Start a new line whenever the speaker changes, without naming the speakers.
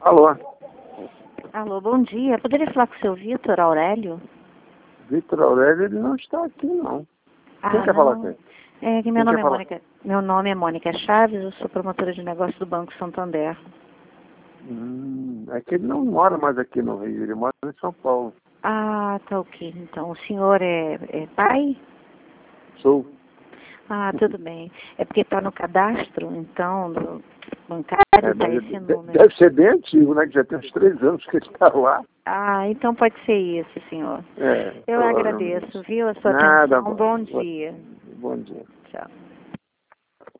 Alô,
Alô, bom dia. Poderia falar com o seu Vitor Aurélio?
Vitor Aurélio, ele não está aqui, não. Quem quer falar com ele?
É que
Quem
meu nome
quer
é
falar?
Mônica. Meu nome é Mônica Chaves, eu sou promotora de negócios do Banco Santander.
É que ele não mora mais aqui no Rio, ele mora em São Paulo.
Ah, tá ok. Então, o senhor é pai?
Sou.
Ah, tudo bem. É porque está no cadastro, então, do bancário, está esse número.
Deve ser bem antigo, né? Que já tem uns 3 anos que ele está lá.
Ah, então pode ser isso, senhor.
É,
Eu
provavelmente.
agradeço, viu, a sua
Nada,
atenção. Bom dia.
bom dia.
Tchau.